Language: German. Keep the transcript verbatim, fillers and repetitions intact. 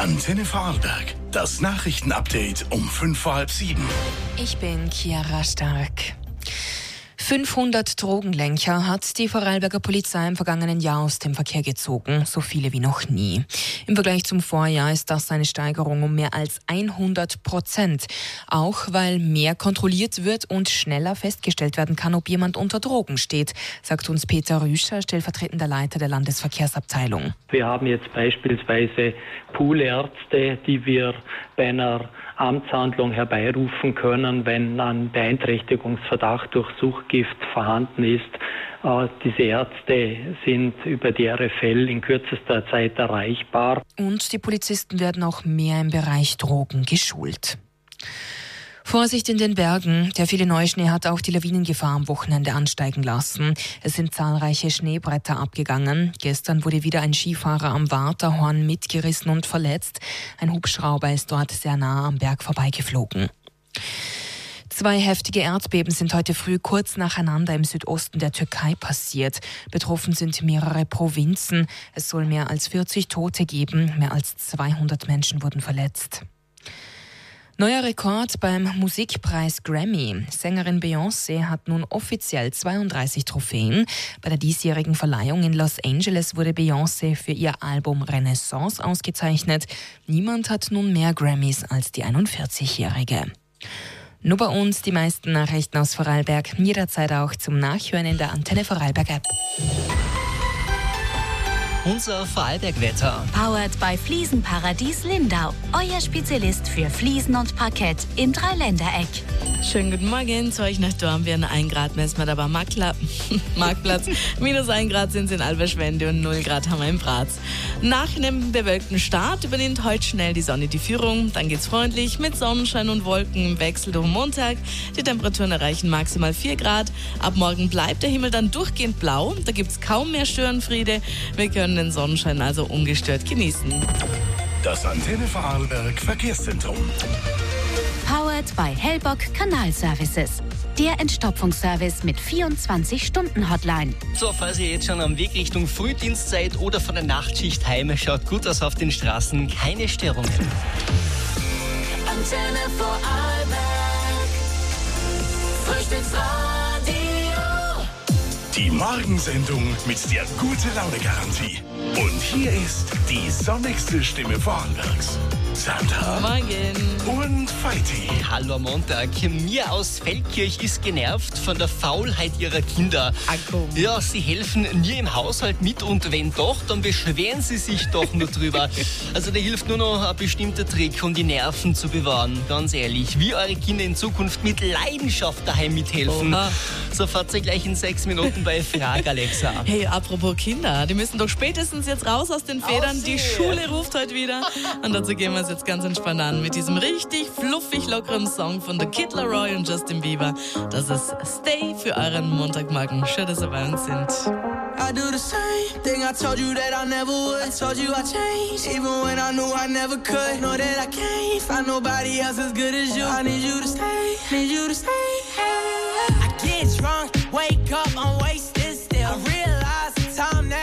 Antenne Vorarlberg. Das Nachrichtenupdate um fünf vor halb sieben. Ich bin Chiara Stark. fünfhundert Drogenlenker hat die Vorarlberger Polizei im vergangenen Jahr aus dem Verkehr gezogen, so viele wie noch nie. Im Vergleich zum Vorjahr ist das eine Steigerung um mehr als hundert Prozent. Auch weil mehr kontrolliert wird und schneller festgestellt werden kann, ob jemand unter Drogen steht, sagt uns Peter Rüscher, stellvertretender Leiter der Landesverkehrsabteilung. Wir haben jetzt beispielsweise Poolärzte, die wir bei einer Amtshandlung herbeirufen können, wenn ein Beeinträchtigungsverdacht durch Suchtgift vorhanden ist. Äh, diese Ärzte sind über die R F L in kürzester Zeit erreichbar. Und die Polizisten werden auch mehr im Bereich Drogen geschult. Vorsicht in den Bergen. Der viele Neuschnee hat auch die Lawinengefahr am Wochenende ansteigen lassen. Es sind zahlreiche Schneebretter abgegangen. Gestern wurde wieder ein Skifahrer am Waterhorn mitgerissen und verletzt. Ein Hubschrauber ist dort sehr nah am Berg vorbeigeflogen. Zwei heftige Erdbeben sind heute früh kurz nacheinander im Südosten der Türkei passiert. Betroffen sind mehrere Provinzen. Es soll mehr als vierzig Tote geben. Mehr als zweihundert Menschen wurden verletzt. Neuer Rekord beim Musikpreis Grammy. Sängerin Beyoncé hat nun offiziell zweiunddreißig Trophäen. Bei der diesjährigen Verleihung in Los Angeles wurde Beyoncé für ihr Album Renaissance ausgezeichnet. Niemand hat nun mehr Grammys als die einundvierzigjährige. Nur bei uns die meisten Nachrichten aus Vorarlberg. Jederzeit auch zum Nachhören in der Antenne Vorarlberg App. Unser Vorarlberg-Wetter. Powered by Fliesenparadies Lindau. Euer Spezialist für Fliesen und Parkett im Dreiländereck. Schönen guten Morgen. Zu euch nach Dornbirn. ein Grad messen wir dabei Marktla- Marktplatz. Minus ein Grad sind es in Alberschwende und null Grad haben wir in Graz. Nach einem bewölkten Start übernimmt heute schnell die Sonne die Führung. Dann geht's freundlich mit Sonnenschein und Wolken im Wechsel durch Montag. Die Temperaturen erreichen maximal vier Grad. Ab morgen bleibt der Himmel dann durchgehend blau. Da gibt's kaum mehr Störenfriede. Wir können den Sonnenschein also ungestört genießen. Das Antenne Vorarlberg Verkehrszentrum. Powered by Hellbock Kanalservices. Der Entstopfungsservice mit vierundzwanzig Stunden Hotline. So, falls ihr jetzt schon am Weg Richtung Frühdienst seid oder von der Nachtschicht heim, schaut gut aus auf den Straßen. Keine Störungen. Antenne Vorarlberg. Frühstücksradio. Die Morgensendung mit der Gute-Laune-Garantie. Und hier ist die sonnigste Stimme Vorarlbergs. Sandra. Morgen. Und Feiti. Hallo am Montag. Mir aus Feldkirch ist genervt von der Faulheit ihrer Kinder. Akku. Ja, sie helfen nie im Haushalt mit und wenn doch, dann beschweren sie sich doch nur drüber. Also da hilft nur noch ein bestimmter Trick, um die Nerven zu bewahren. Ganz ehrlich, wie eure Kinder in Zukunft mit Leidenschaft daheim mithelfen. Oha. So fahrt ihr gleich in sechs Minuten bei Frag Alexa. Hey, apropos Kinder, die müssen doch spätestens jetzt raus aus den Federn. Die Schule ruft heute wieder. Und dazu gehen wir es jetzt ganz entspannt an mit diesem richtig fluffig lockeren Song von The Kid Laroi und Justin Bieber. Das ist Stay für euren Montagmorgen. Schön, dass ihr bei uns sind. I do the same thing I told you that I never would. I told you I changed, even when I knew I never could. Know that I can't find nobody else as good as you. I need you to stay, need you to stay. I get drunk, wake up, I'm wasted still. I realize the time now